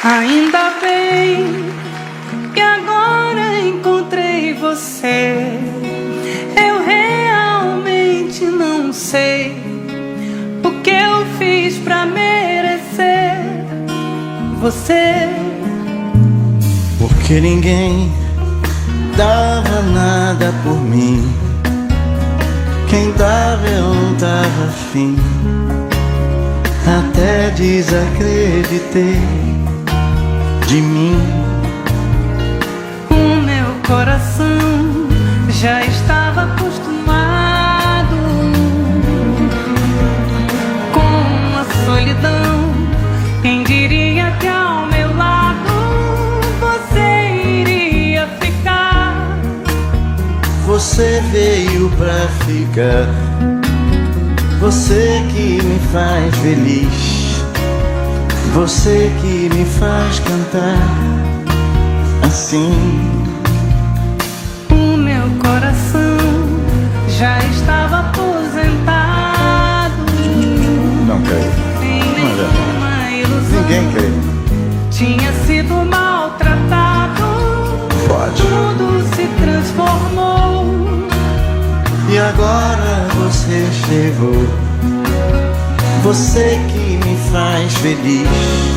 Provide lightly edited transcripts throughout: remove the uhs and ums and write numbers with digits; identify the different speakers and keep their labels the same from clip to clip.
Speaker 1: Ainda bem que agora encontrei você. Eu realmente não sei o que eu fiz pra merecer você.
Speaker 2: Porque ninguém dava nada por mim. Quem dava eu não tava afim. Até desacreditei de mim.
Speaker 1: O meu coração já estava acostumado com a solidão. Quem diria que ao meu lado você iria ficar?
Speaker 2: Você veio pra ficar. Você que me faz feliz. Você que me faz cantar assim.
Speaker 1: O meu coração já estava aposentado.
Speaker 2: Não creio.
Speaker 1: Sem nenhuma ilusão.
Speaker 2: Ninguém crê.
Speaker 1: Tinha sido maltratado.
Speaker 2: Pode.
Speaker 1: Tudo se transformou.
Speaker 2: E agora você chegou. Você que me faz feliz.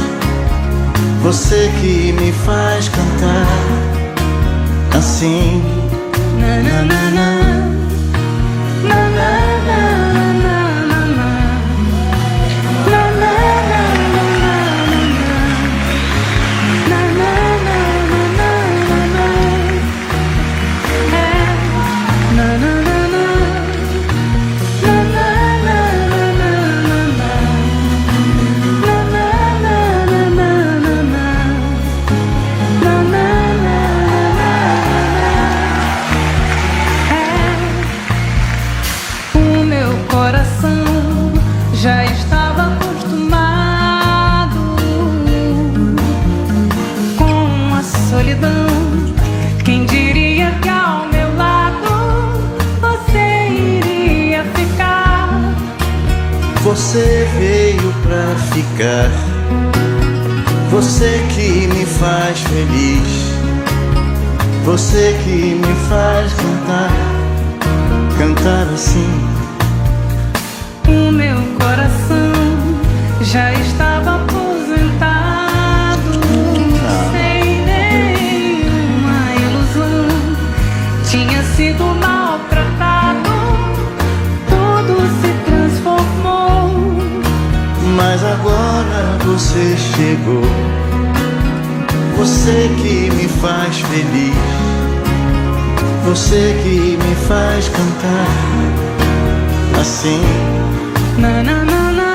Speaker 2: Você que me faz cantar assim.
Speaker 1: Na, na, na, na. Na, na, na, na, na, na. Na, na, na, na, na, na. Na, na, na, na, na, na. É. Na, na, na. Já estava acostumado com a solidão. Quem diria que ao meu lado você iria ficar?
Speaker 2: Você veio pra ficar. Você que me faz feliz. Você que me faz cantar. Cantar assim.
Speaker 1: O meu coração já estava aposentado. Sem nenhuma ilusão. Tinha sido maltratado. Tudo se transformou.
Speaker 2: Mas agora você chegou. Você que me faz feliz. Você que me faz cantar assim.
Speaker 1: Na, na, na, na.